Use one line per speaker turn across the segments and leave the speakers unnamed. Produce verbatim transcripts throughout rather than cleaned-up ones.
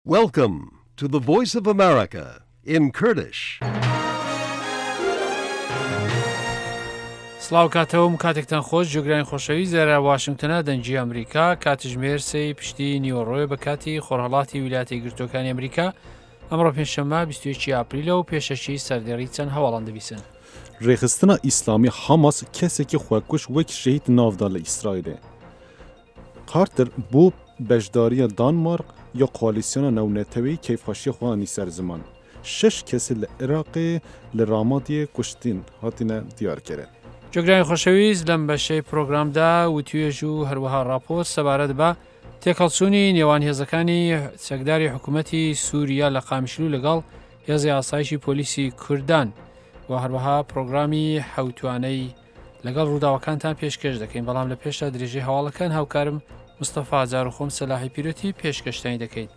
Welcome to the Voice of America in Kurdish.
سلااو کاتەوەم کاتێکتان خۆش جۆگرانی خۆشەوی زێرا واشنگتنە دەنجی ئەمریکا کاتژمێر سەی پشتی نیوەڕۆی بە کاتی خۆرهەڵاتی ویلایەتە یەکگرتووەکانی ئەمریکا ئەمڕۆ پێنجشەممە بیست و یەک ئاپریلە و پێشەشی سەردێڕی چەند هەواڵان دەبیستن.
ڕێخستنە ئیسلامی حەماس کەسێکی خۆکوش وەک شەهید ناودا لە ئیسرائیلێ. کارتر بۆ بەشداریە دانمارک یا کۆالیسیۆنە نەونەتەوەی کەیفخواشی خوانی سەرزەمان. شش کەس لە عێراقێ لە ڕامادیە کوشتین هاتینە دیارکردن.
جۆگرانی خۆشەویست لەم بەشەی پرۆگرامدا و توێژ و هەروەها ڕاپۆرت سەبارەت بە تێکەڵچوونی نێوان هێزەکانی چەکداری حکوومەتی سووریا لە قامیشلو لەگەڵ هێزی ئاسایشی پۆلیسی کوردان و هەروەها پرۆگرامی حەوتوانەی لەگەڵ ڕووداوەکانتان پێشکەش دەکەین، بەڵام لە پێشدا درێژەی هەواڵەکان هاوکارم مستەفا جاروخۆم سەلاحی پیرۆتی پێشکەشتانی دەکەیت.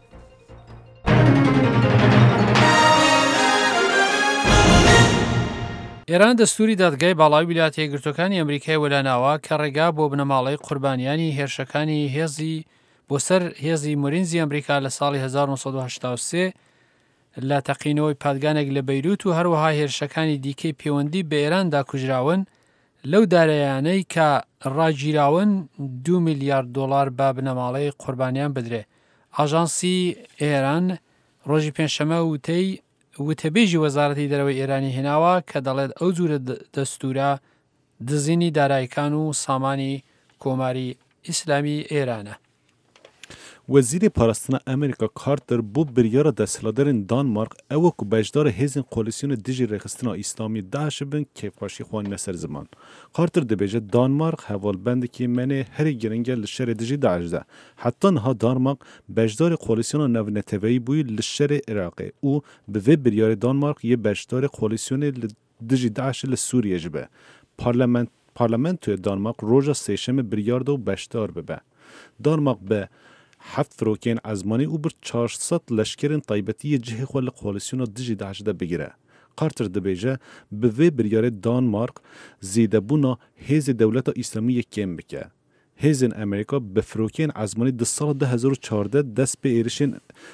ئێران دەستوری دادگای باڵای ویلایەتە یەکگرتووەکانی ئەمریکای وەلاناوە کە ڕێگا بۆ بنەماڵەی قوربانیانی هێرشەکانی هێزی بۆ سەر هێزی مورینزی ئەمریکا لە ساڵی هەزار و نۆ سەد و هەشتا و سێ لە تەقینەوەی پادگانێک لە بەیروت و هەروەها هێرشەکانی دیکەی پەیوەندی بە ئێراندا کوژراون لەو دارایانەی کە ڕاگیراون دو میلیارد دۆڵار بە بنەماڵەی قوربانیان بدرێ. ئاژانسی ئێران ڕۆژی پێنجشەممە وتەی وتەبێژی وەزارەتی دەرەوەی ئێرانی هێناوە کە دەڵێت ئەو جورە دەستورە دزینی داراییەکان و سامانی کۆماری ئیسلامی ئێرانە.
وەزیری پاراستنە ئەمریکا کارتر بۆ بریارە دەسەڵاتدارên دانمارک ئەوە ku beşdarê hêzên koalîsyonê dijî rêxistina îslamî Daişê bin kêfxweşî xwanîne ser ziman. Kartir dibêje Danmark hevalbendekî menê herî giring e li şerê dijî Daişê de. Heta niha Danmark beşdarê koalîsyona navneteveyî bûyî li şerê Iraqê û bi vê biryarê Danmark yê beşdarê koalîsyonê li dijî Daişê li Sûriyê ji be. Parlament Parlamentoya Danmark roja sêşemê biryar da û beşdar bibe. Danmark be heft firokên ezmanî û bir çar sed leşkerên taybetiyê cihê xwe li koalîsyona dijî Daişê de bigire. Kartir dibêje bi vê biryarê Danmark zêdebûna hêzê dewleta îslamî yê kêm bike. Hêzên Amerîka bi firokên ezmanî di sala du hezar û çardeh dest pê êrişên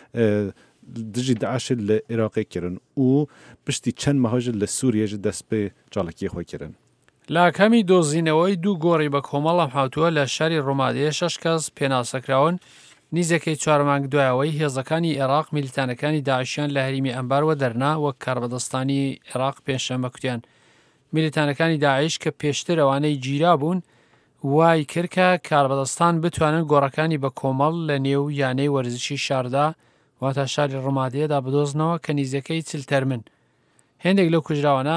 dijî Daişê li Iraqê kirin û piştî çend meha jî li Sûriyê jî dest pê çalakiyê xwe kirin.
لە کەمی دۆزینەوەی دوو گۆڕی بە کۆمەڵ هاتووە لە شاری ڕۆمادیە شەش کەس پێناسەکراون نیزەکەی چوار مانگ دوایەوەی هێزەکانی عێراق میلیتانەکانی داعشیان لە هەریمی ئەمبارەوە دەرنا وەک کاربەدەستانی عێراق پێنجشەممە کوتیان. میلیتانەکانی داعش کە پێشتر ئەوانەی گیرا بوون وای کرد کە کاربەدەستان بتوانن گۆڕەکانی بە کۆمەڵ لە نێو یانەی وەرزشی شاردا واتە شاری ڕۆمادیەدا بدۆزنەوە کە نیزەکەی چلتەرمن. هێندێک لەو کوژراوانە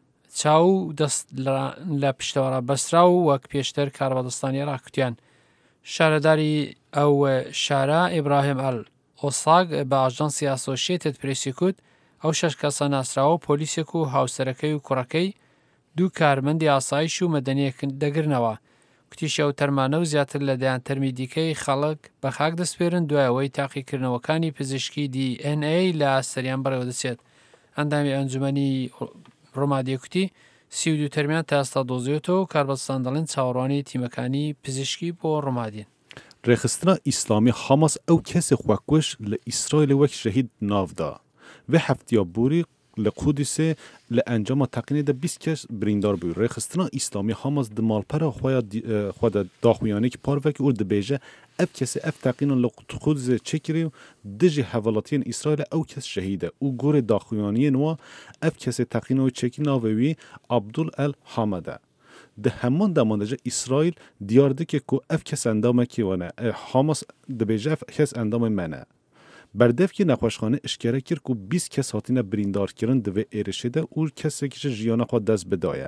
چاو دەست لە پشتەوەڕە بەسرا و وەک پێشتر کاربەدەستانی عێراق کوتیان. شارەداری ئەو شارە ئیبراهیم ئەل ئۆساگ بە ئاژانسی ئاسۆشیێتد پرێسی کوت ئەو شەش کەسە ناسراوە پۆلیسێک و هاوسەرەکەی و کوڕەکەی دوو کارمەندی ئاسایش و مەدەنیەک دەگرنەوە. کوتیشە و تەرمانە و زیاتر لە دەیان تەرمی دیکەی خەڵک بە خاک دەسپێرن دوایەوەی تاقیکردنەوەکانی پزیشکی دی ئێن ئێ لە سەریان بەڕێوە دەچێت. ئەندامی ئەنجومەنی ڕۆمادیە کوتی سی و دوو تەرمیان تا ئێستا دۆزیێتەوە و کاربەدەستان دەڵێن چاوەڕوانی تیمەکانی پزیشکی بۆ ڕۆمادین.
ڕێخستنە ئیسلامی حەماس ئەو کەسێ خۆکوش لە ئیسرائیلê wek şehîd nav da. Vê heftiya borî li Qudîsê li encama teqînê de bîst kes birîndar bû. Rêxistina îslamî Hamas di malpera xwe de daxuyanekî par vekî û dibêje ev kesê ev teqînan li Qudîsê çêkirî û dijî hevalatiyên İsraîlê ew kes şehîd e û gorê daxuyaniyên wa ev kesê teqîna wî çêkî navê wî Abdul el Hamed e. Di heman deman de İsraîl diyar dike ku ev kes endamekî wan e. Hamas dibêje ev kes endamê me ne. Berdevkî nexweşxanê işkere kir ku bîst kes hatine birîndarkirin di vê êrişê de û kesekî ji jiyana xwe dest bidaye.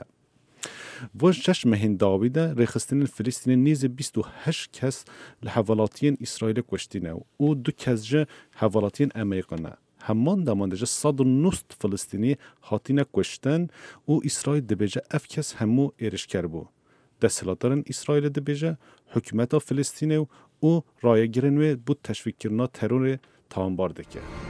Vo şeş mehên dawî de rêxistinên Filîstînê nêzî bîst û heşt kes li hevalatiyên İsraîlê kuştîne û du kes ji hevalatiyên Amerîkan e. Heman deman de sed û nûst Filîstînî hatine kuştin û İsraîl dibêje ev kes hemû êrişker bû. Desthilatdarên İsraîlê dibêje hikûmeta Filîstînê û rayegirên wê bû teşvîkkirina terorê tawanbar dike.